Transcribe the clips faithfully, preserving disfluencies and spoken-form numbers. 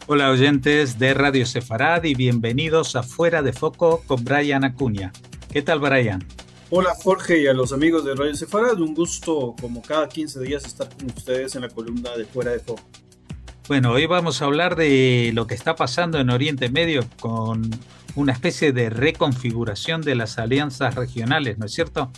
Hola oyentes de Radio Sefarad y bienvenidos a Fuera de Foco con Brian Acuña. ¿Qué tal, Brian? Hola Jorge y a los amigos de Radio Sefarad, un gusto como cada quince días estar con ustedes en la columna de Fuera de Foco. Bueno, hoy vamos a hablar de lo que está pasando en Oriente Medio con una especie de reconfiguración de las alianzas regionales, ¿no es cierto?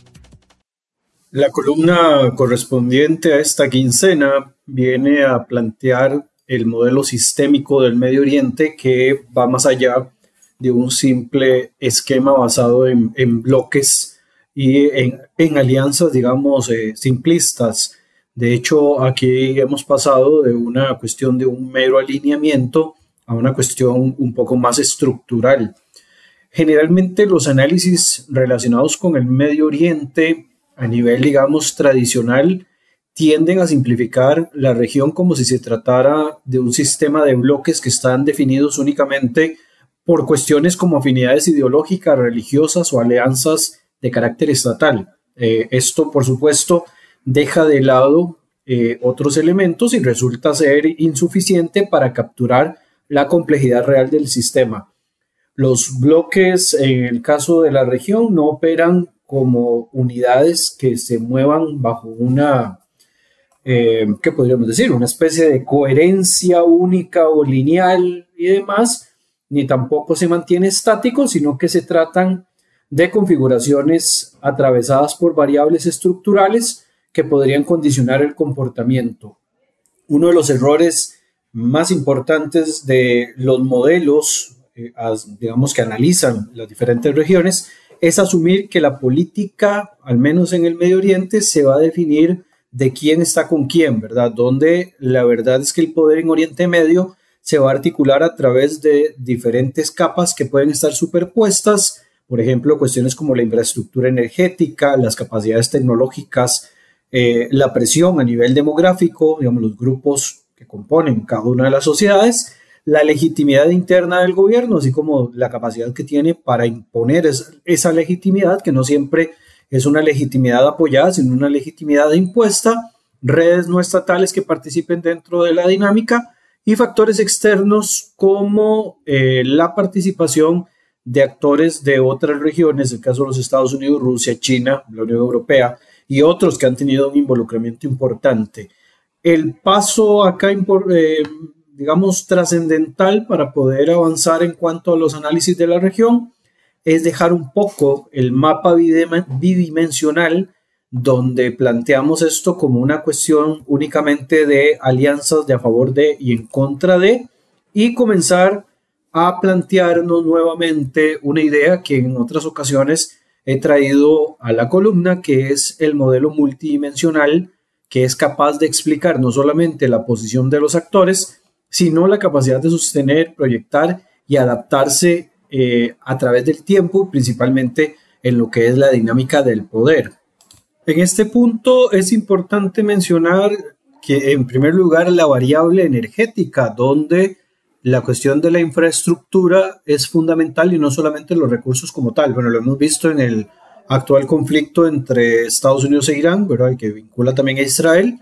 La columna correspondiente a esta quincena viene a plantear el modelo sistémico del Medio Oriente que va más allá de un simple esquema basado en, en bloques y en, en alianzas, digamos, eh, simplistas. De hecho, aquí hemos pasado de una cuestión de un mero alineamiento a una cuestión un poco más estructural. Generalmente los análisis relacionados con el Medio Oriente a nivel, digamos, tradicional tienden a simplificar la región como si se tratara de un sistema de bloques que están definidos únicamente por cuestiones como afinidades ideológicas, religiosas o alianzas de carácter estatal. Eh, esto, por supuesto, deja de lado eh, otros elementos y resulta ser insuficiente para capturar la complejidad real del sistema. Los bloques, en el caso de la región, no operan como unidades que se muevan bajo una, eh, ¿qué podríamos decir? Una especie de coherencia única o lineal y demás, ni tampoco se mantiene estático, sino que se tratan de configuraciones atravesadas por variables estructurales que podrían condicionar el comportamiento. Uno de los errores más importantes de los modelos, eh, as, digamos, que analizan las diferentes regiones, es asumir que la política, al menos en el Medio Oriente, se va a definir de quién está con quién, ¿verdad? Donde la verdad es que el poder en Oriente Medio se va a articular a través de diferentes capas que pueden estar superpuestas, por ejemplo, cuestiones como la infraestructura energética, las capacidades tecnológicas, eh, la presión a nivel demográfico, digamos, los grupos que componen cada una de las sociedades, la legitimidad interna del gobierno, así como la capacidad que tiene para imponer es, esa legitimidad, que no siempre es una legitimidad apoyada, sino una legitimidad impuesta, redes no estatales que participen dentro de la dinámica y factores externos como eh, la participación de actores de otras regiones, el caso de los Estados Unidos, Rusia, China, la Unión Europea y otros que han tenido un involucramiento importante. El paso acá eh, digamos, trascendental para poder avanzar en cuanto a los análisis de la región es dejar un poco el mapa bidimensional donde planteamos esto como una cuestión únicamente de alianzas de a favor de y en contra de, y comenzar a plantearnos nuevamente una idea que en otras ocasiones he traído a la columna, que es el modelo multidimensional, que es capaz de explicar no solamente la posición de los actores, sino la capacidad de sostener, proyectar y adaptarse eh, a través del tiempo, principalmente en lo que es la dinámica del poder. En este punto es importante mencionar que, en primer lugar, la variable energética, donde la cuestión de la infraestructura es fundamental y no solamente los recursos como tal. Bueno, lo hemos visto en el actual conflicto entre Estados Unidos e Irán, ¿verdad?, que vincula también a Israel.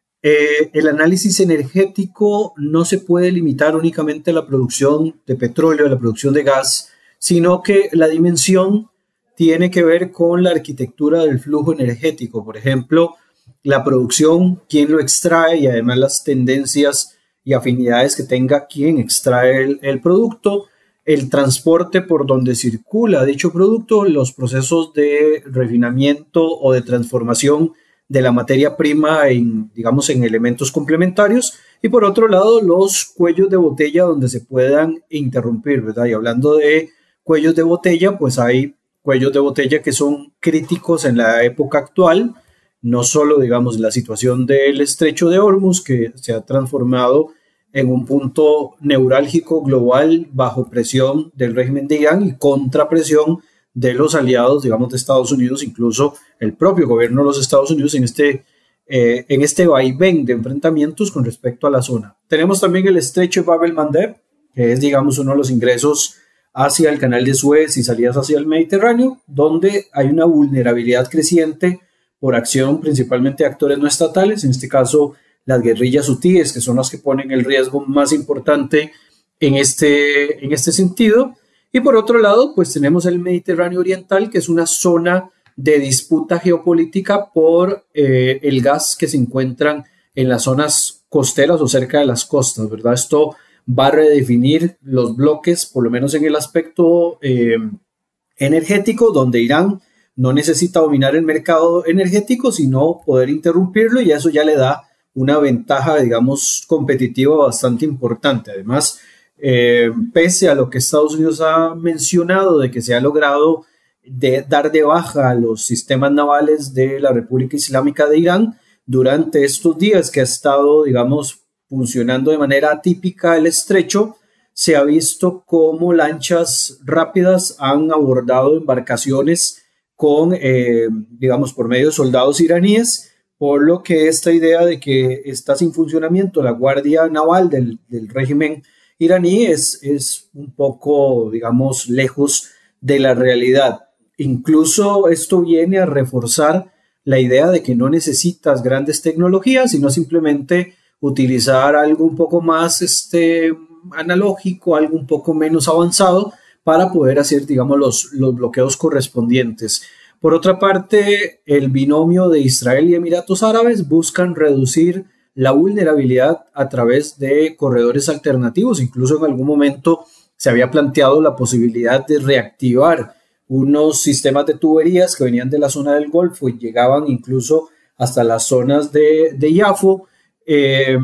Eh, el análisis energético no se puede limitar únicamente a la producción de petróleo, a la producción de gas, sino que la dimensión tiene que ver con la arquitectura del flujo energético. Por ejemplo, la producción, quién lo extrae y además las tendencias y afinidades que tenga quien extrae el, el producto, el transporte por donde circula dicho producto, los procesos de refinamiento o de transformación de la materia prima en, digamos, en elementos complementarios, y por otro lado los cuellos de botella donde se puedan interrumpir, ¿verdad? Y hablando de cuellos de botella, pues hay cuellos de botella que son críticos en la época actual, no solo, digamos, la situación del estrecho de Hormuz, que se ha transformado en un punto neurálgico global bajo presión del régimen de Irán y contrapresión de los aliados, digamos, de Estados Unidos, incluso el propio gobierno de los Estados Unidos en este, eh, en este vaivén de enfrentamientos con respecto a la zona. Tenemos también el estrecho de Bab el-Mandeb, que es, digamos, uno de los ingresos hacia el canal de Suez y salidas hacia el Mediterráneo, donde hay una vulnerabilidad creciente por acción principalmente de actores no estatales, en este caso las guerrillas hutíes, que son las que ponen el riesgo más importante en este, en este sentido. Y por otro lado, pues tenemos el Mediterráneo Oriental, que es una zona de disputa geopolítica por eh, el gas que se encuentran en las zonas costeras o cerca de las costas, ¿verdad? Esto va a redefinir los bloques, por lo menos en el aspecto eh, energético, donde Irán no necesita dominar el mercado energético, sino poder interrumpirlo, y eso ya le da una ventaja, digamos, competitiva bastante importante. Además, eh, pese a lo que Estados Unidos ha mencionado de que se ha logrado de dar de baja a los sistemas navales de la República Islámica de Irán, durante estos días que ha estado, digamos, funcionando de manera atípica el estrecho, se ha visto cómo lanchas rápidas han abordado embarcaciones con, eh, digamos, por medio de soldados iraníes, por lo que esta idea de que está sin funcionamiento la Guardia Naval del, del régimen iraní es, es un poco, digamos, lejos de la realidad. Incluso esto viene a reforzar la idea de que no necesitas grandes tecnologías, sino simplemente utilizar algo un poco más este, analógico, algo un poco menos avanzado para poder hacer, digamos, los, los bloqueos correspondientes. Por otra parte, el binomio de Israel y Emiratos Árabes buscan reducir la vulnerabilidad a través de corredores alternativos. Incluso en algún momento se había planteado la posibilidad de reactivar unos sistemas de tuberías que venían de la zona del Golfo y llegaban incluso hasta las zonas de, de Yafo. Eh,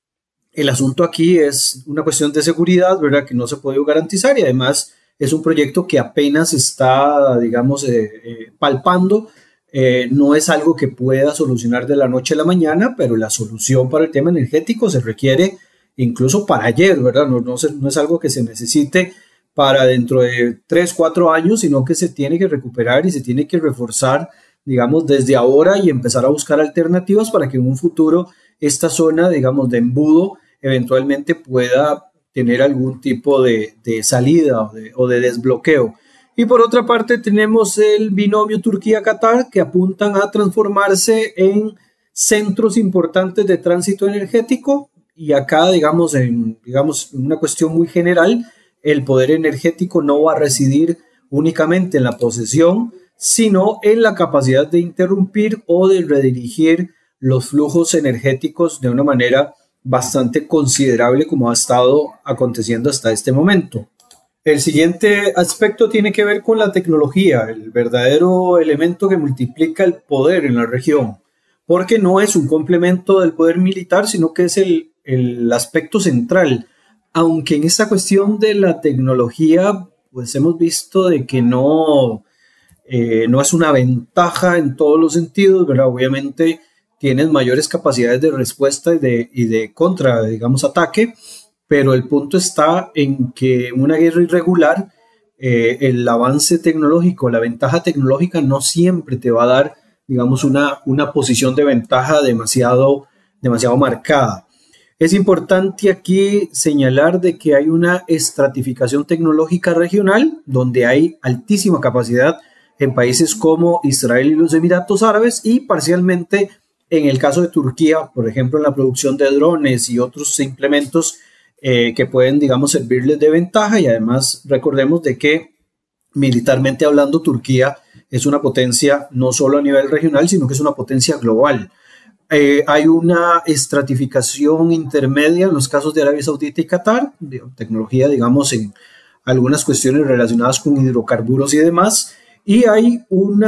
el asunto aquí es una cuestión de seguridad, ¿verdad?, que no se puede garantizar, y además es un proyecto que apenas está, digamos, eh, eh, palpando. Eh, no es algo que pueda solucionar de la noche a la mañana, pero la solución para el tema energético se requiere incluso para ayer, ¿verdad? No, no, se, no es algo que se necesite para dentro de tres, cuatro años, sino que se tiene que recuperar y se tiene que reforzar, digamos, desde ahora, y empezar a buscar alternativas para que en un futuro esta zona, digamos, de embudo eventualmente pueda tener algún tipo de, de salida o de, o de desbloqueo. Y por otra parte tenemos el binomio Turquía-Qatar, que apuntan a transformarse en centros importantes de tránsito energético, y acá, digamos, en, digamos, en una cuestión muy general, el poder energético no va a residir únicamente en la posesión, sino en la capacidad de interrumpir o de redirigir los flujos energéticos de una manera bastante considerable, como ha estado aconteciendo hasta este momento. El siguiente aspecto tiene que ver con la tecnología, el verdadero elemento que multiplica el poder en la región, porque no es un complemento del poder militar, sino que es el, el aspecto central. Aunque en esta cuestión de la tecnología, pues hemos visto de que no, eh, no es una ventaja en todos los sentidos, ¿verdad? Obviamente tienes mayores capacidades de respuesta y de, y de contra, digamos, ataque, pero el punto está en que en una guerra irregular, eh, el avance tecnológico, la ventaja tecnológica no siempre te va a dar, digamos, una, una posición de ventaja demasiado, demasiado marcada. Es importante aquí señalar de que hay una estratificación tecnológica regional, donde hay altísima capacidad en países como Israel y los Emiratos Árabes, y parcialmente en el caso de Turquía, por ejemplo, en la producción de drones y otros implementos eh, que pueden, digamos, servirles de ventaja. Y además recordemos de que militarmente hablando, Turquía es una potencia no solo a nivel regional, sino que es una potencia global. Eh, hay una estratificación intermedia en los casos de Arabia Saudita y Qatar, de tecnología, digamos, en algunas cuestiones relacionadas con hidrocarburos y demás, y hay una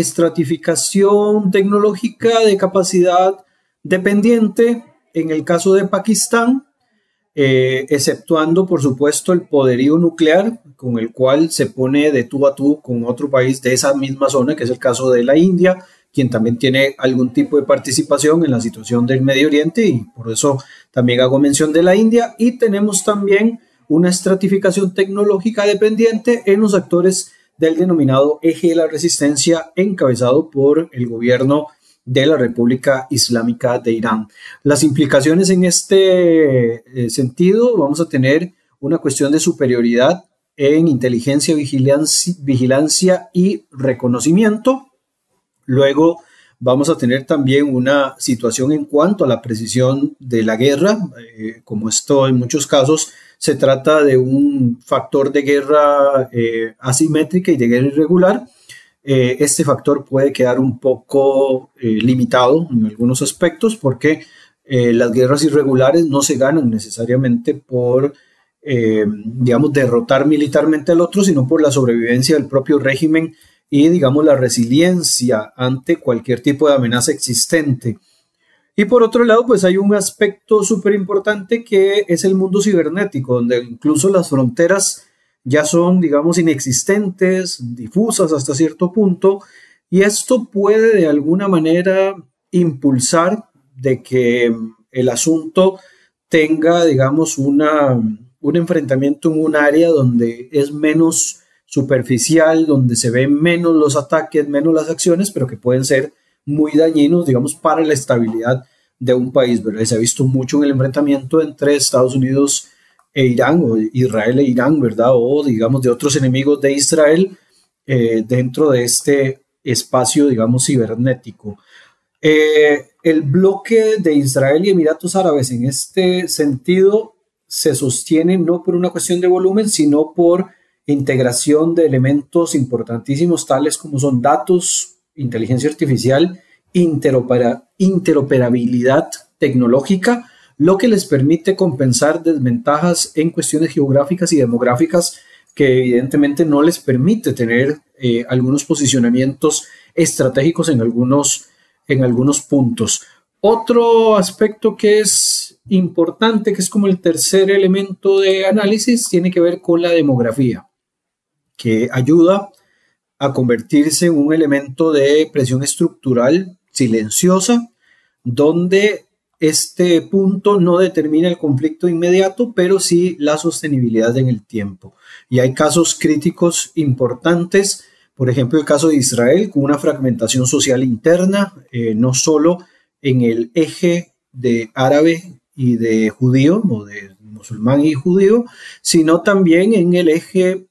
estratificación tecnológica de capacidad dependiente en el caso de Pakistán, eh, exceptuando, por supuesto, el poderío nuclear, con el cual se pone de tú a tú con otro país de esa misma zona, que es el caso de la India, quien también tiene algún tipo de participación en la situación del Medio Oriente, y por eso también hago mención de la India. Y tenemos también una estratificación tecnológica dependiente en los actores del denominado eje de la resistencia, encabezado por el gobierno de la República Islámica de Irán. Las implicaciones en este eh, sentido: vamos a tener una cuestión de superioridad en inteligencia, vigilancia, vigilancia y reconocimiento. Luego vamos a tener también una situación en cuanto a la precisión de la guerra. Eh, como esto en muchos casos se trata de un factor de guerra eh, asimétrica y de guerra irregular, eh, este factor puede quedar un poco eh, limitado en algunos aspectos porque eh, las guerras irregulares no se ganan necesariamente por, eh, digamos, derrotar militarmente al otro, sino por la sobrevivencia del propio régimen y, digamos, la resiliencia ante cualquier tipo de amenaza existente. Y por otro lado, pues hay un aspecto súper importante que es el mundo cibernético, donde incluso las fronteras ya son, digamos, inexistentes, difusas hasta cierto punto, y esto puede de alguna manera impulsar de que el asunto tenga, digamos, una, un enfrentamiento en un área donde es menos superficial, donde se ven menos los ataques, menos las acciones, pero que pueden ser muy dañinos, digamos, para la estabilidad de un país, ¿verdad? Se ha visto mucho en el enfrentamiento entre Estados Unidos e Irán, o Israel e Irán, ¿verdad? O, digamos, de otros enemigos de Israel eh, dentro de este espacio, digamos, cibernético. Eh, el bloque de Israel y Emiratos Árabes en este sentido se sostiene no por una cuestión de volumen, sino por integración de elementos importantísimos tales como son datos, inteligencia artificial, interopera, interoperabilidad tecnológica, lo que les permite compensar desventajas en cuestiones geográficas y demográficas que evidentemente no les permite tener eh, algunos posicionamientos estratégicos en algunos, en algunos puntos. Otro aspecto que es importante, que es como el tercer elemento de análisis, tiene que ver con la demografía, que ayuda a convertirse en un elemento de presión estructural silenciosa, donde este punto no determina el conflicto inmediato, pero sí la sostenibilidad en el tiempo. Y hay casos críticos importantes, por ejemplo el caso de Israel, con una fragmentación social interna, eh, no solo en el eje de árabe y de judío, o de musulmán y judío, sino también en el eje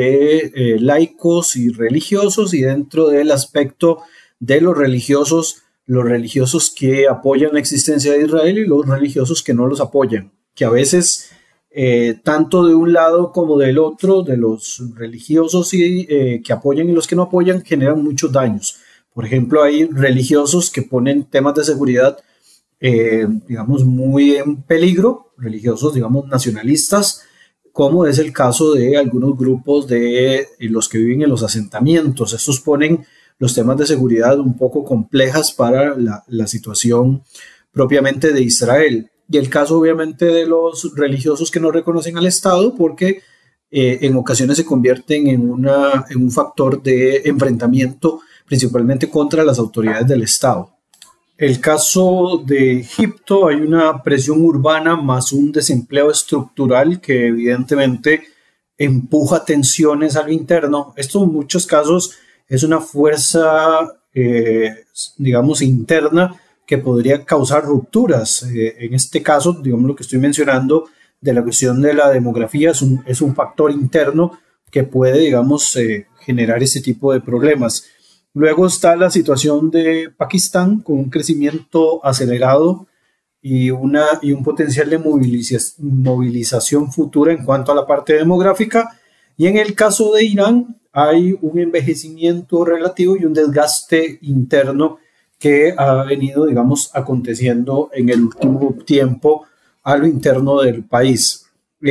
de eh, laicos y religiosos, y dentro del aspecto de los religiosos, los religiosos que apoyan la existencia de Israel y los religiosos que no los apoyan, que a veces eh, tanto de un lado como del otro, de los religiosos y, eh, que apoyan y los que no apoyan, generan muchos daños. Por ejemplo, hay religiosos que ponen temas de seguridad, eh, digamos, muy en peligro, religiosos, digamos, nacionalistas, como es el caso de algunos grupos de los que viven en los asentamientos. Estos ponen los temas de seguridad un poco complejas para la, la situación propiamente de Israel. Y el caso obviamente de los religiosos que no reconocen al Estado, porque eh, en ocasiones se convierten en, una, en un factor de enfrentamiento principalmente contra las autoridades del Estado. El caso de Egipto, hay una presión urbana más un desempleo estructural que evidentemente empuja tensiones a lo interno. Esto en muchos casos es una fuerza, eh, digamos, interna que podría causar rupturas. Eh, en este caso, digamos, lo que estoy mencionando de la cuestión de la demografía es un, es un factor interno que puede, digamos, eh, generar ese tipo de problemas. Luego está la situación de Pakistán con un crecimiento acelerado y, una, y un potencial de moviliza- movilización futura en cuanto a la parte demográfica. Y en el caso de Irán hay un envejecimiento relativo y un desgaste interno que ha venido, digamos, aconteciendo en el último tiempo a lo interno del país.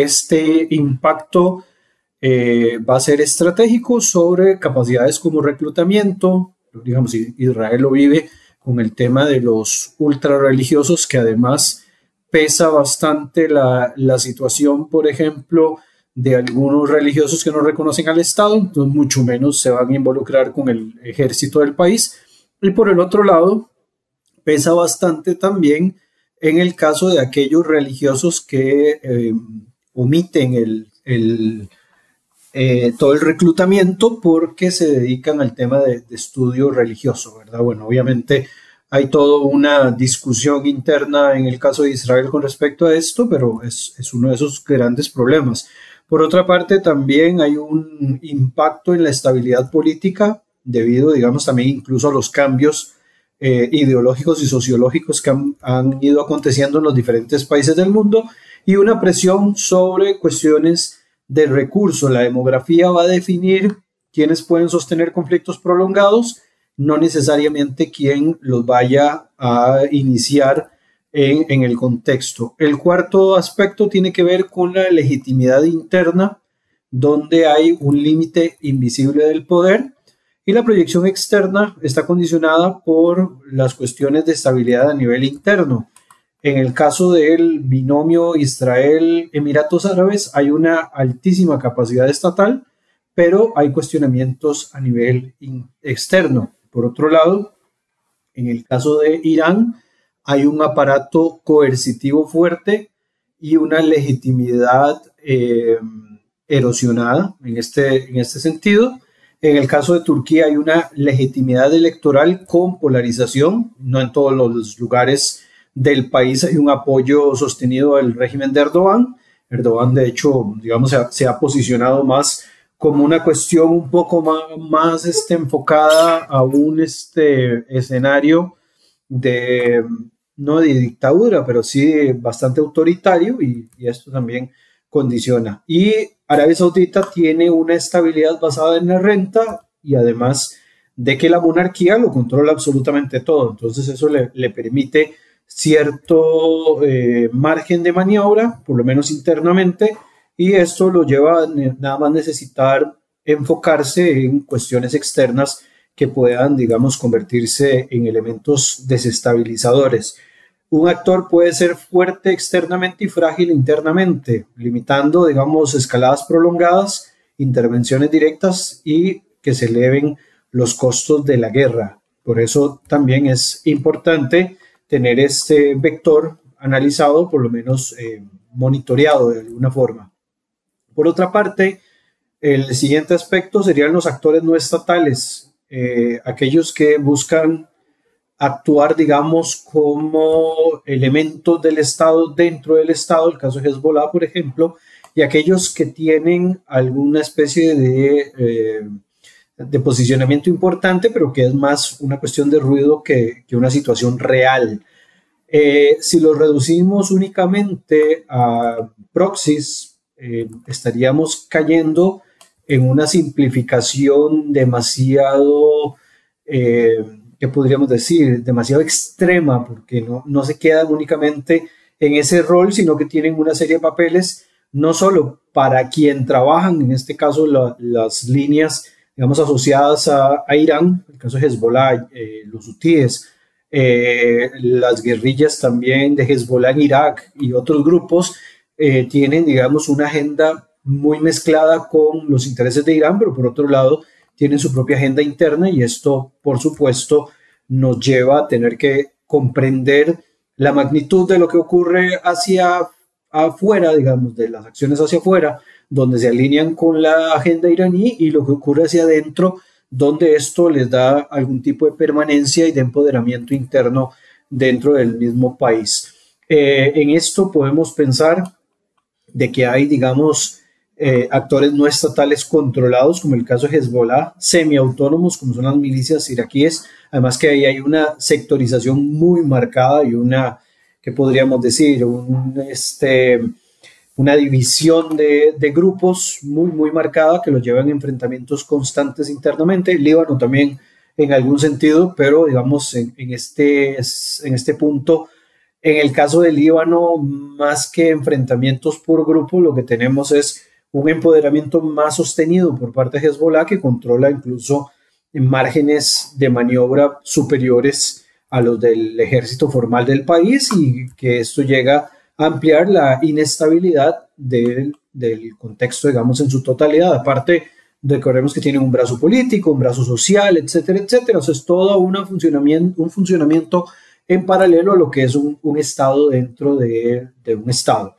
Este impacto eh, va a ser estratégico sobre capacidades como reclutamiento. Digamos, Israel lo vive con el tema de los ultrarreligiosos, que además pesa bastante la, la situación, por ejemplo, de algunos religiosos que no reconocen al Estado, entonces mucho menos se van a involucrar con el ejército del país. Y por el otro lado, pesa bastante también en el caso de aquellos religiosos que eh, omiten el, el, eh, todo el reclutamiento porque se dedican al tema de, de estudio religioso, ¿verdad? Bueno, obviamente hay toda una discusión interna en el caso de Israel con respecto a esto, pero es, es uno de esos grandes problemas. Por otra parte, también hay un impacto en la estabilidad política debido, digamos, también incluso a los cambios eh, ideológicos y sociológicos que han, han ido aconteciendo en los diferentes países del mundo, y una presión sobre cuestiones de recursos. La demografía va a definir quiénes pueden sostener conflictos prolongados, no necesariamente quién los vaya a iniciar en, en el contexto. El cuarto aspecto tiene que ver con la legitimidad interna, donde hay un límite invisible del poder, y la proyección externa está condicionada por las cuestiones de estabilidad a nivel interno. En el caso del binomio Israel-Emiratos Árabes hay una altísima capacidad estatal, pero hay cuestionamientos a nivel externo. Por otro lado, en el caso de Irán, hay un aparato coercitivo fuerte y una legitimidad eh, erosionada en este, en este sentido. En el caso de Turquía hay una legitimidad electoral con polarización. No en todos los lugares del país hay un apoyo sostenido al régimen de Erdogan. Erdogan, de hecho, digamos, se ha, se ha posicionado más como una cuestión un poco más, más este, enfocada a un este, escenario de, no de dictadura, pero sí bastante autoritario, y, y esto también condiciona. Y Arabia Saudita tiene una estabilidad basada en la renta, y además de que la monarquía lo controla absolutamente todo. Entonces eso le, le permite cierto eh, margen de maniobra, por lo menos internamente, y esto lo lleva a nada más necesitar enfocarse en cuestiones externas que puedan, digamos, convertirse en elementos desestabilizadores. Un actor puede ser fuerte externamente y frágil internamente, limitando, digamos, escaladas prolongadas, intervenciones directas y que se eleven los costos de la guerra. Por eso también es importante tener este vector analizado, por lo menos eh, monitoreado de alguna forma. Por otra parte, el siguiente aspecto serían los actores no estatales, eh, aquellos que buscan actuar, digamos, como elementos del Estado dentro del Estado, el caso de Hezbollah, por ejemplo, y aquellos que tienen alguna especie de, eh, de posicionamiento importante, pero que es más una cuestión de ruido que, que una situación real. Eh, si lo reducimos únicamente a proxies, eh, estaríamos cayendo en una simplificación demasiado, eh, ¿qué podríamos decir? Demasiado extrema, porque no, no se quedan únicamente en ese rol, sino que tienen una serie de papeles, no solo para quien trabajan, en este caso la, las líneas, digamos, asociadas a, a Irán, el caso de Hezbollah, eh, los hutíes, eh, las guerrillas también de Hezbollah en Irak y otros grupos, eh, tienen, digamos, una agenda muy mezclada con los intereses de Irán, pero por otro lado tienen su propia agenda interna, y esto, por supuesto, nos lleva a tener que comprender la magnitud de lo que ocurre hacia afuera, digamos, de las acciones hacia afuera, donde se alinean con la agenda iraní, y lo que ocurre hacia adentro, donde esto les da algún tipo de permanencia y de empoderamiento interno dentro del mismo país. Eh, en esto podemos pensar de que hay, digamos, eh, actores no estatales controlados, como el caso de Hezbollah, semiautónomos, como son las milicias iraquíes, además que ahí hay una sectorización muy marcada y una, ¿qué podríamos decir? Un, este, una división de, de grupos muy, muy marcada que los llevan a enfrentamientos constantes internamente. El Líbano también en algún sentido, pero digamos en, en, este, en este punto, en el caso del Líbano, más que enfrentamientos por grupo, lo que tenemos es un empoderamiento más sostenido por parte de Hezbollah, que controla incluso márgenes de maniobra superiores a los del ejército formal del país, y que esto llega a ampliar la inestabilidad del, del contexto, digamos, en su totalidad. Aparte, recordemos que tienen un brazo político, un brazo social, etcétera, etcétera. O sea, es todo una funcionamiento, un funcionamiento en paralelo a lo que es un, un Estado dentro de, de un Estado.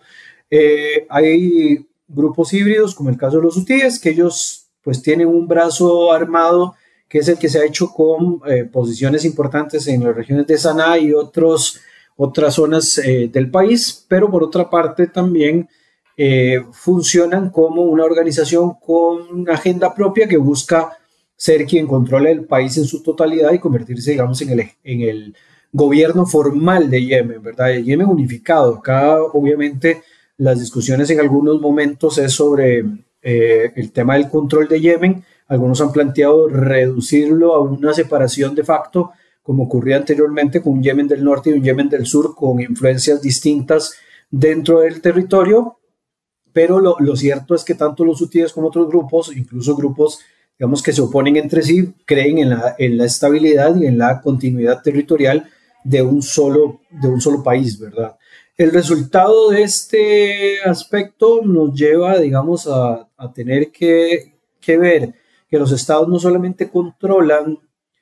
Eh, hay grupos híbridos, como el caso de los hutíes, que ellos pues tienen un brazo armado que es el que se ha hecho con eh, posiciones importantes en las regiones de Saná y otros, otras zonas eh, del país, pero por otra parte también eh, funcionan como una organización con una agenda propia que busca ser quien controle el país en su totalidad y convertirse, digamos, en el, en el gobierno formal de Yemen, ¿verdad? El Yemen unificado. Acá, obviamente, las discusiones en algunos momentos es sobre eh, el tema del control de Yemen. Algunos han planteado reducirlo a una separación de facto, como ocurría anteriormente con un Yemen del norte y un Yemen del sur, con influencias distintas dentro del territorio. Pero lo, lo cierto es que tanto los hutíes como otros grupos, incluso grupos, digamos, que se oponen entre sí, creen en la, en la estabilidad y en la continuidad territorial de un solo, de un solo país, ¿verdad? El resultado de este aspecto nos lleva, digamos, a, a tener que, que ver que los estados no solamente controlan,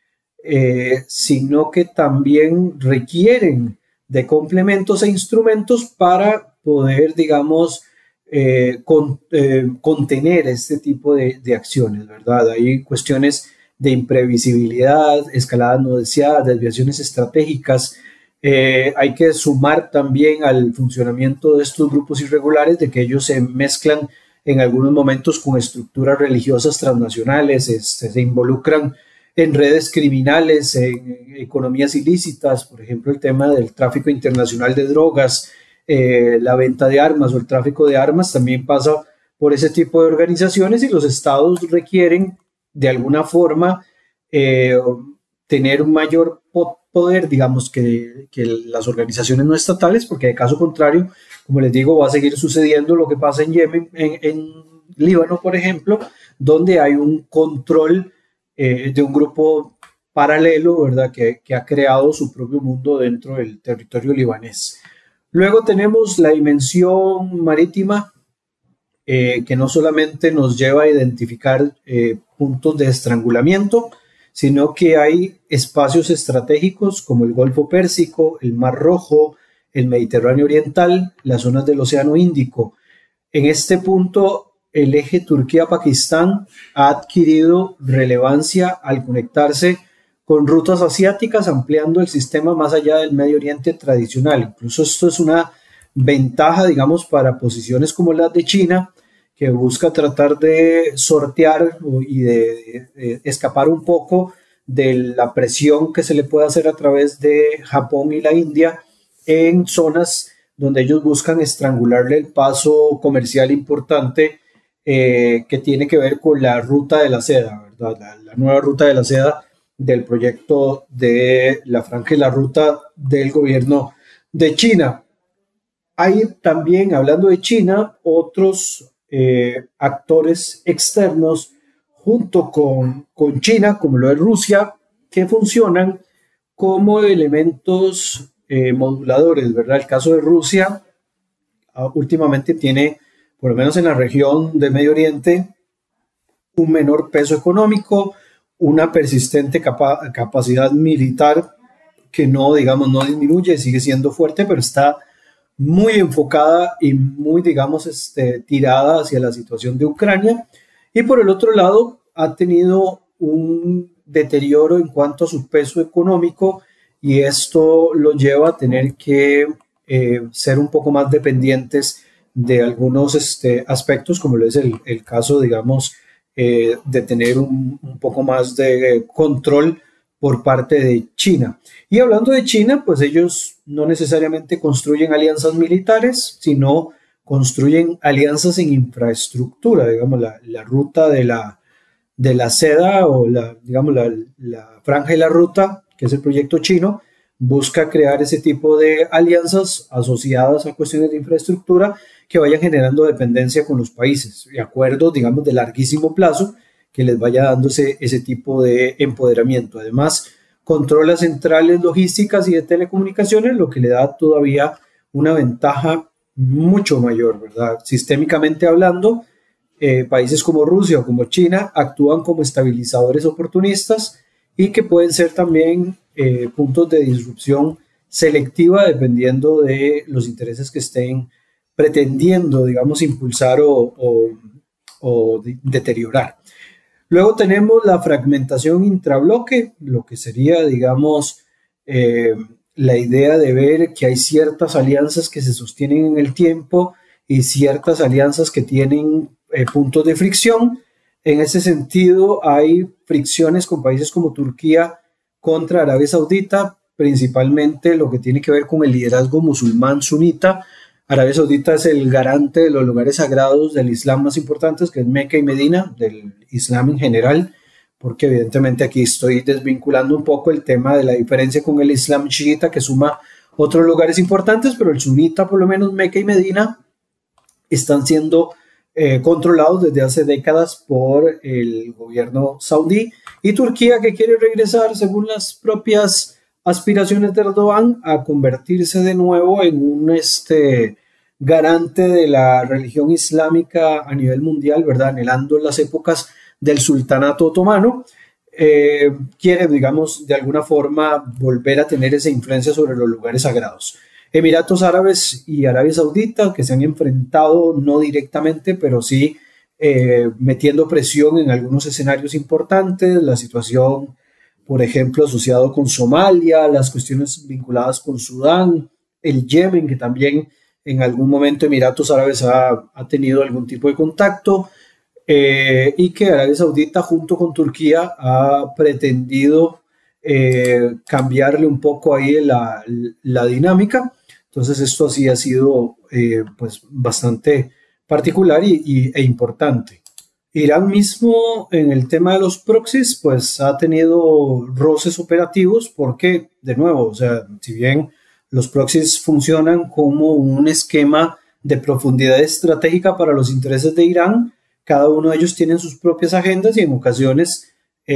eh, sino que también requieren de complementos e instrumentos para poder, digamos, eh, con, eh, contener este tipo de, de acciones, ¿verdad? Hay cuestiones de imprevisibilidad, escaladas no deseadas, desviaciones estratégicas. Eh, hay que sumar también al funcionamiento de estos grupos irregulares de que ellos se mezclan en algunos momentos con estructuras religiosas transnacionales, este, se involucran en redes criminales, en economías ilícitas, por ejemplo, el tema del tráfico internacional de drogas, eh, la venta de armas o el tráfico de armas también pasa por ese tipo de organizaciones y los estados requieren de alguna forma eh, tener un mayor poder, digamos, que, que las organizaciones no estatales, porque de caso contrario, como les digo, va a seguir sucediendo lo que pasa en Yemen, en, en Líbano, por ejemplo, donde hay un control eh, de un grupo paralelo, ¿verdad?, que, que ha creado su propio mundo dentro del territorio libanés. Luego tenemos la dimensión marítima, eh, que no solamente nos lleva a identificar eh, puntos de estrangulamiento, sino que hay espacios estratégicos como el Golfo Pérsico, el Mar Rojo, el Mediterráneo Oriental, las zonas del Océano Índico. En este punto, el eje Turquía-Pakistán ha adquirido relevancia al conectarse con rutas asiáticas, ampliando el sistema más allá del Medio Oriente tradicional. Incluso esto es una ventaja, digamos, para posiciones como las de China, que busca tratar de sortear y de, de, de escapar un poco de la presión que se le puede hacer a través de Japón y la India en zonas donde ellos buscan estrangularle el paso comercial importante eh, que tiene que ver con la ruta de la seda, ¿verdad? La, la nueva ruta de la seda del proyecto de la Franja y la Ruta del gobierno de China. Hay también, hablando de China, otros eh, actores externos junto con, con China, como lo es Rusia, que funcionan como elementos eh, moduladores, ¿verdad? El caso de Rusia uh, últimamente tiene, por lo menos en la región de Medio Oriente, un menor peso económico, una persistente capa capacidad militar que no, digamos, no disminuye, sigue siendo fuerte, pero está muy enfocada y muy, digamos, este, tirada hacia la situación de Ucrania. Y por el otro lado, ha tenido un deterioro en cuanto a su peso económico y esto lo lleva a tener que eh, ser un poco más dependientes de algunos este, aspectos, como lo es el, el caso, digamos, eh, de tener un, un poco más de control por parte de China. Y hablando de China, pues ellos no necesariamente construyen alianzas militares, sino construyen alianzas en infraestructura, digamos, la, la ruta de la, de la seda o la, digamos, la, la franja y la ruta, que es el proyecto chino, busca crear ese tipo de alianzas asociadas a cuestiones de infraestructura que vayan generando dependencia con los países y acuerdos, digamos, de larguísimo plazo que les vaya dando ese, ese tipo de empoderamiento. Además, controla centrales logísticas y de telecomunicaciones, lo que le da todavía una ventaja mucho mayor, ¿verdad? Sistémicamente hablando, eh, países como Rusia o como China actúan como estabilizadores oportunistas y que pueden ser también eh, puntos de disrupción selectiva dependiendo de los intereses que estén pretendiendo, digamos, impulsar o, o, o de, deteriorar. Luego tenemos la fragmentación intrabloque, lo que sería, digamos, eh, la idea de ver que hay ciertas alianzas que se sostienen en el tiempo y ciertas alianzas que tienen eh, puntos de fricción. En ese sentido, hay fricciones con países como Turquía contra Arabia Saudita, principalmente lo que tiene que ver con el liderazgo musulmán sunita. Arabia Saudita es el garante de los lugares sagrados del Islam más importantes, que es Meca y Medina, del Islam en general, porque evidentemente aquí estoy desvinculando un poco el tema de la diferencia con el Islam chiita, que suma otros lugares importantes, pero el sunita, por lo menos Meca y Medina, están siendo eh, controlados desde hace décadas por el gobierno saudí, y Turquía, que quiere regresar, según las propias aspiraciones de Erdogan, a convertirse de nuevo en un este, garante de la religión islámica a nivel mundial, ¿verdad? Anhelando las épocas del sultanato otomano. Eh, quiere, digamos, de alguna forma volver a tener esa influencia sobre los lugares sagrados. Emiratos Árabes y Arabia Saudita, que se han enfrentado no directamente, pero sí eh, metiendo presión en algunos escenarios importantes, la situación, por ejemplo, asociado con Somalia, las cuestiones vinculadas con Sudán, el Yemen, que también en algún momento Emiratos Árabes ha, ha tenido algún tipo de contacto, eh, y que Arabia Saudita junto con Turquía ha pretendido eh, cambiarle un poco ahí la, la dinámica. Entonces esto sí ha sido eh, pues bastante particular y, y, e importante. Irán mismo en el tema de los proxies pues ha tenido roces operativos porque, de nuevo, o sea, si bien los proxies funcionan como un esquema de profundidad estratégica para los intereses de Irán, cada uno de ellos tiene sus propias agendas y en ocasiones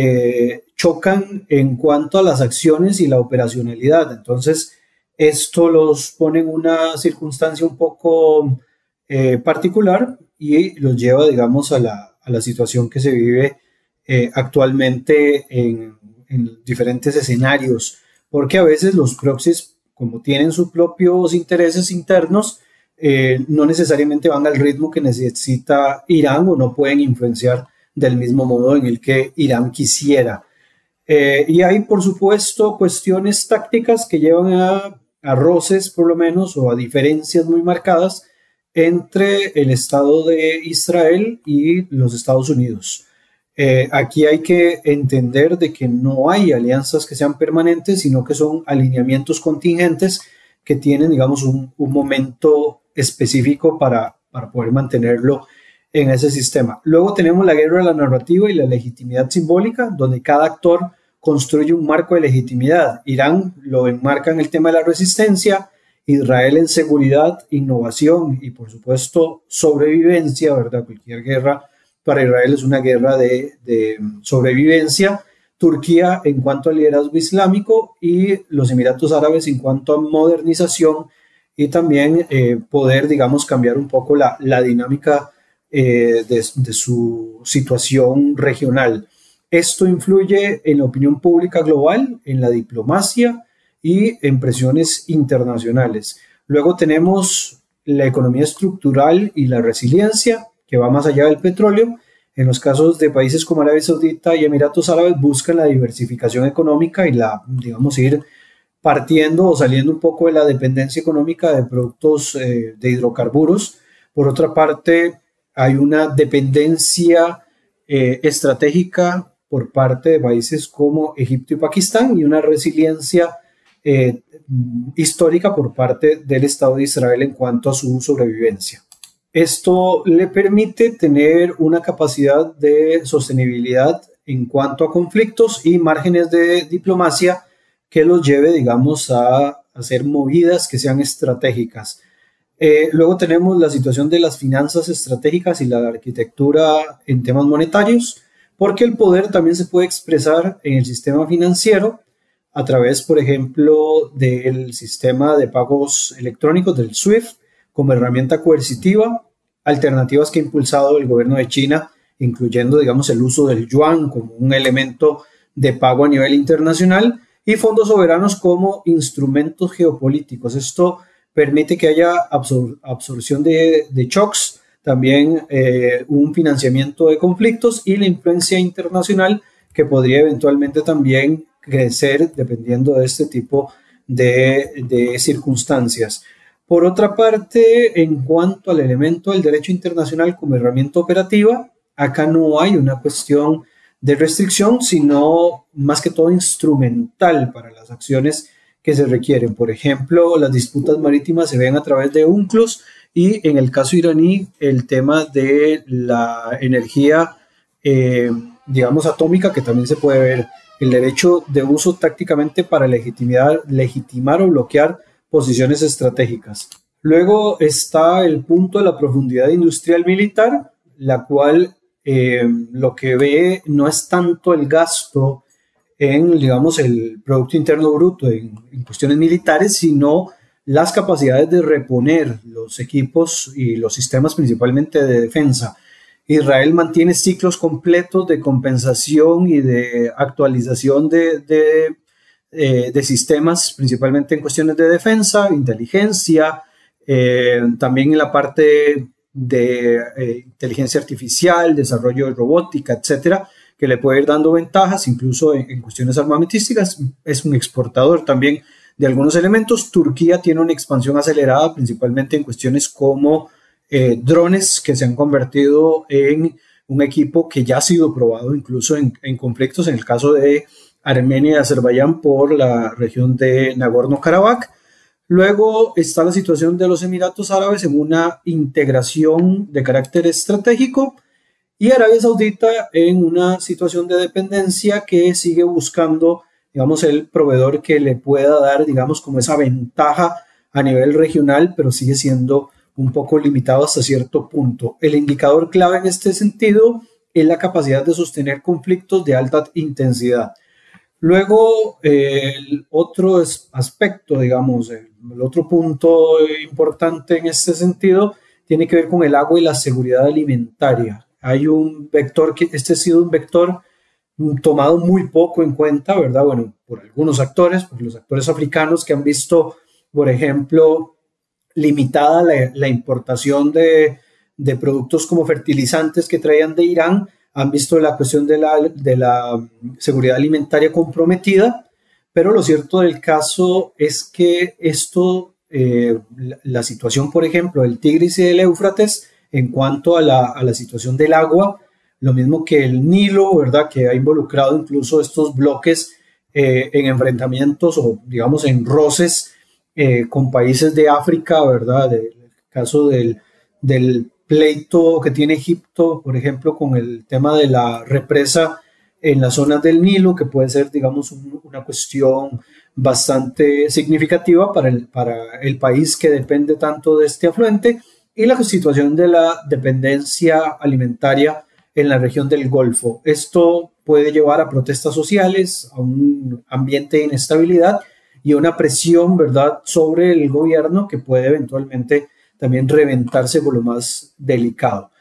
eh, chocan en cuanto a las acciones y la operacionalidad. Entonces, esto los pone en una circunstancia un poco eh, particular y los lleva, digamos, a la, a la situación que se vive eh, actualmente en, en diferentes escenarios, porque a veces los proxies, como tienen sus propios intereses internos, eh, no necesariamente van al ritmo que necesita Irán o no pueden influenciar del mismo modo en el que Irán quisiera. Eh, y hay, por supuesto, cuestiones tácticas que llevan a, a roces, por lo menos, o a diferencias muy marcadas entre el Estado de Israel y los Estados Unidos. Eh, aquí hay que entender de que no hay alianzas que sean permanentes, sino que son alineamientos contingentes que tienen, digamos, un, un momento específico para, para poder mantenerlo en ese sistema. Luego tenemos la guerra de la narrativa y la legitimidad simbólica, donde cada actor construye un marco de legitimidad. Irán lo enmarca en el tema de la resistencia, Israel en seguridad, innovación y, por supuesto, sobrevivencia, ¿verdad? Cualquier guerra para Israel es una guerra de, de sobrevivencia. Turquía en cuanto al liderazgo islámico y los Emiratos Árabes en cuanto a modernización y también eh, poder, digamos, cambiar un poco la, la dinámica eh, de, de su situación regional. Esto influye en la opinión pública global, en la diplomacia y en presiones internacionales. Luego tenemos la economía estructural y la resiliencia, que va más allá del petróleo. En los casos de países como Arabia Saudita y Emiratos Árabes buscan la diversificación económica y la, digamos, ir partiendo o saliendo un poco de la dependencia económica de productos eh, de hidrocarburos. Por otra parte, hay una dependencia eh, estratégica por parte de países como Egipto y Pakistán y una resiliencia eh, histórica por parte del Estado de Israel en cuanto a su sobrevivencia. Esto le permite tener una capacidad de sostenibilidad en cuanto a conflictos y márgenes de diplomacia que los lleve, digamos, a hacer movidas que sean estratégicas. Eh, luego tenemos la situación de las finanzas estratégicas y la arquitectura en temas monetarios, porque el poder también se puede expresar en el sistema financiero a través, por ejemplo, del sistema de pagos electrónicos del SWIFT como herramienta coercitiva, alternativas que ha impulsado el gobierno de China, incluyendo, digamos, el uso del yuan como un elemento de pago a nivel internacional y fondos soberanos como instrumentos geopolíticos. Esto permite que haya absor absorción de, de shocks, también eh, un financiamiento de conflictos y la influencia internacional que podría eventualmente también crecer dependiendo de este tipo de, de circunstancias. Por otra parte, en cuanto al elemento del derecho internacional como herramienta operativa, acá no hay una cuestión de restricción, sino más que todo instrumental para las acciones que se requieren. Por ejemplo, las disputas marítimas se ven a través de UNCLOS y en el caso iraní el tema de la energía, eh, digamos, atómica, que también se puede ver el derecho de uso tácticamente para legitimar, legitimar o bloquear posiciones estratégicas. Luego está el punto de la profundidad industrial militar, la cual eh, lo que ve no es tanto el gasto en, digamos, el Producto Interno Bruto en, en cuestiones militares, sino las capacidades de reponer los equipos y los sistemas principalmente de defensa. Israel mantiene ciclos completos de compensación y de actualización de, de, eh, de sistemas, principalmente en cuestiones de defensa, inteligencia, eh, también en la parte de eh, inteligencia artificial, desarrollo de robótica, etcétera, que le puede ir dando ventajas, incluso en, en cuestiones armamentísticas. Es un exportador también de algunos elementos. Turquía tiene una expansión acelerada, principalmente en cuestiones como eh, drones, que se han convertido en un equipo que ya ha sido probado incluso en, en conflictos, en el caso de Armenia y Azerbaiyán por la región de Nagorno-Karabaj. Luego está la situación de los Emiratos Árabes en una integración de carácter estratégico, y Arabia Saudita en una situación de dependencia que sigue buscando, digamos, el proveedor que le pueda dar, digamos, como esa ventaja a nivel regional, pero sigue siendo un poco limitado hasta cierto punto. El indicador clave en este sentido es la capacidad de sostener conflictos de alta intensidad. Luego, eh, el otro aspecto, digamos, el, el otro punto importante en este sentido tiene que ver con el agua y la seguridad alimentaria. Hay un vector que este ha sido un vector tomado muy poco en cuenta, ¿verdad? Bueno, por algunos actores, por los actores africanos que han visto, por ejemplo, limitada la, la importación de, de productos como fertilizantes que traían de Irán, han visto la cuestión de la, de la seguridad alimentaria comprometida, pero lo cierto del caso es que esto, eh, la, la situación, por ejemplo, del Tigris y del Éufrates, en cuanto a la, a la situación del agua, lo mismo que el Nilo, ¿verdad?, que ha involucrado incluso estos bloques eh, en enfrentamientos o, digamos, en roces eh, con países de África, ¿verdad? El caso del, del pleito que tiene Egipto, por ejemplo, con el tema de la represa en las zonas del Nilo, que puede ser, digamos, un, una cuestión bastante significativa para el, para el país que depende tanto de este afluente, y la situación de la dependencia alimentaria en la región del Golfo. Esto puede llevar a protestas sociales, a un ambiente de inestabilidad y a una presión, ¿verdad?, sobre el gobierno que puede eventualmente también reventarse por lo más delicado.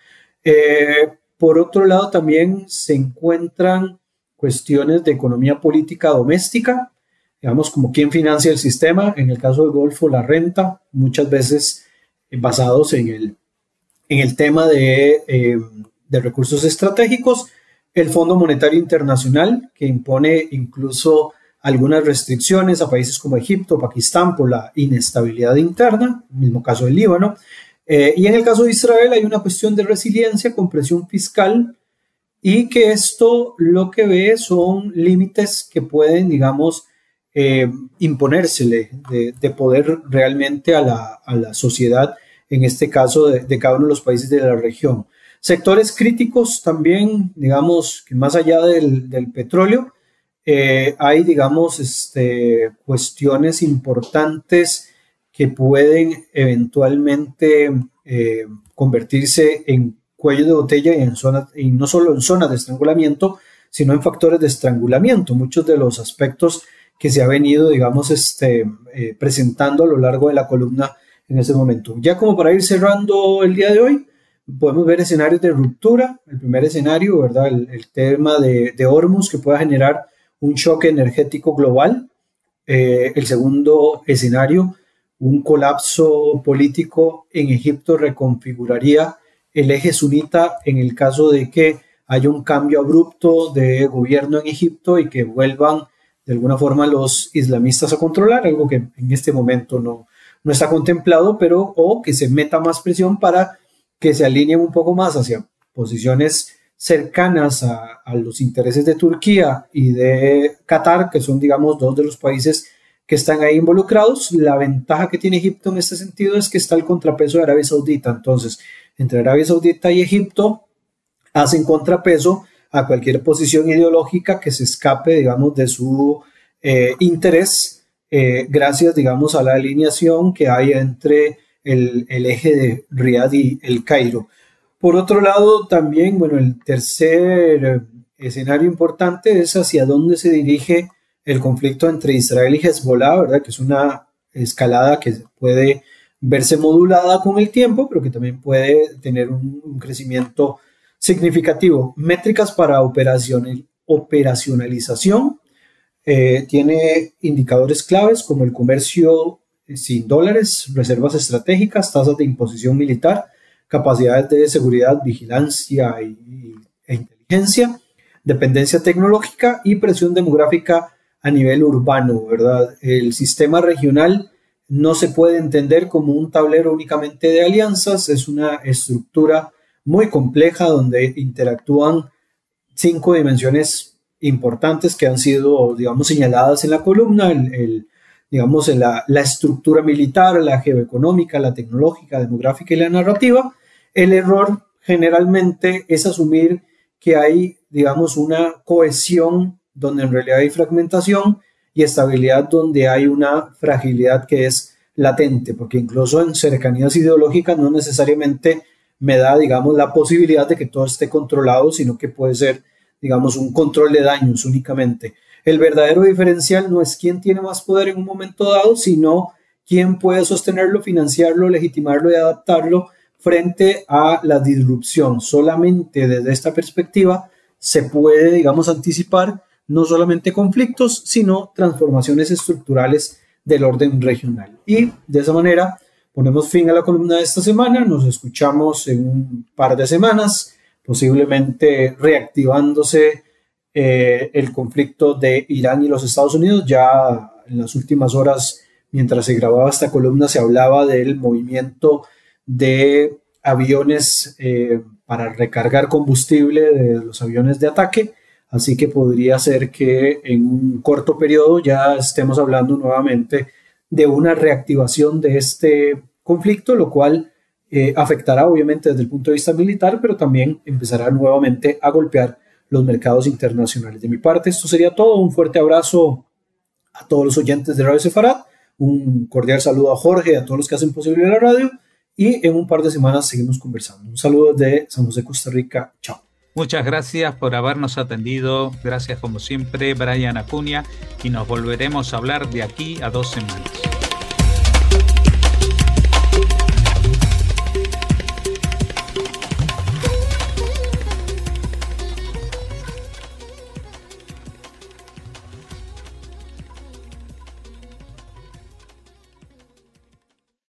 Eh, por otro lado, también se encuentran cuestiones de economía política doméstica, digamos, como quién financia el sistema. En el caso del Golfo, la renta, muchas veces basados en el, en el tema de, eh, de recursos estratégicos. El Fondo Monetario Internacional, que impone incluso algunas restricciones a países como Egipto, Pakistán, por la inestabilidad interna, el mismo caso del Líbano. Eh, y en el caso de Israel hay una cuestión de resiliencia con presión fiscal, y que esto lo que ve son límites que pueden, digamos, eh, imponérsele de, de poder realmente a la, a la sociedad, en este caso de, de cada uno de los países de la región. Sectores críticos también, digamos, que más allá del, del petróleo, eh, hay, digamos, este, cuestiones importantes que pueden eventualmente eh, convertirse en cuello de botella y, en zonas, y no solo en zonas de estrangulamiento, sino en factores de estrangulamiento. Muchos de los aspectos que se ha venido, digamos, este, eh, presentando a lo largo de la columna en ese momento. Ya como para ir cerrando el día de hoy, podemos ver escenarios de ruptura. El primer escenario, ¿verdad?, el, el tema de, de Hormuz, que pueda generar un choque energético global. Eh, el segundo escenario, un colapso político en Egipto, reconfiguraría el eje sunita en el caso de que haya un cambio abrupto de gobierno en Egipto y que vuelvan de alguna forma los islamistas a controlar, algo que en este momento no, no está contemplado, pero o que se meta más presión para que se alineen un poco más hacia posiciones cercanas a, a los intereses de Turquía y de Qatar, que son, digamos, dos de los países que están ahí involucrados. La ventaja que tiene Egipto en este sentido es que está el contrapeso de Arabia Saudita. Entonces, entre Arabia Saudita y Egipto hacen contrapeso a cualquier posición ideológica que se escape, digamos, de su eh, interés, eh, gracias, digamos, a la alineación que hay entre el, el eje de Riad y el Cairo. Por otro lado, también, bueno, el tercer escenario importante es hacia dónde se dirige el conflicto entre Israel y Hezbollah, ¿verdad? Que es una escalada que puede verse modulada con el tiempo, pero que también puede tener un, un crecimiento significativo. Métricas para operacional, operacionalización. Eh, tiene indicadores claves como el comercio sin dólares, reservas estratégicas, tasas de imposición militar, capacidades de seguridad, vigilancia y, e inteligencia, dependencia tecnológica y presión demográfica a nivel urbano, ¿verdad? El sistema regional no se puede entender como un tablero únicamente de alianzas, es una estructura muy compleja donde interactúan cinco dimensiones importantes que han sido, digamos, señaladas en la columna, el, el, digamos, la, la estructura militar, la geoeconómica, la tecnológica, demográfica y la narrativa. El error generalmente es asumir que hay, digamos, una cohesión donde en realidad hay fragmentación y estabilidad donde hay una fragilidad que es latente, porque incluso en cercanías ideológicas no necesariamente me da, digamos, la posibilidad de que todo esté controlado, sino que puede ser, digamos, un control de daños únicamente. El verdadero diferencial no es quién tiene más poder en un momento dado, sino quién puede sostenerlo, financiarlo, legitimarlo y adaptarlo frente a la disrupción. Solamente desde esta perspectiva se puede, digamos, anticipar no solamente conflictos, sino transformaciones estructurales del orden regional. Y de esa manera ponemos fin a la columna de esta semana. Nos escuchamos en un par de semanas, posiblemente reactivándose eh, el conflicto de Irán y los Estados Unidos. Ya en las últimas horas, mientras se grababa esta columna, se hablaba del movimiento de aviones eh, para recargar combustible de los aviones de ataque. Así que podría ser que en un corto periodo ya estemos hablando nuevamente de una reactivación de este conflicto, lo cual eh, afectará obviamente desde el punto de vista militar, pero también empezará nuevamente a golpear los mercados internacionales. De mi parte, esto sería todo. Un fuerte abrazo a todos los oyentes de Radio Sefarad, un cordial saludo a Jorge y a todos los que hacen posible la radio, y en un par de semanas seguimos conversando. Un saludo desde San José, Costa Rica. Chao. Muchas gracias por habernos atendido. Gracias como siempre, Brian Acuña, y nos volveremos a hablar de aquí a dos semanas.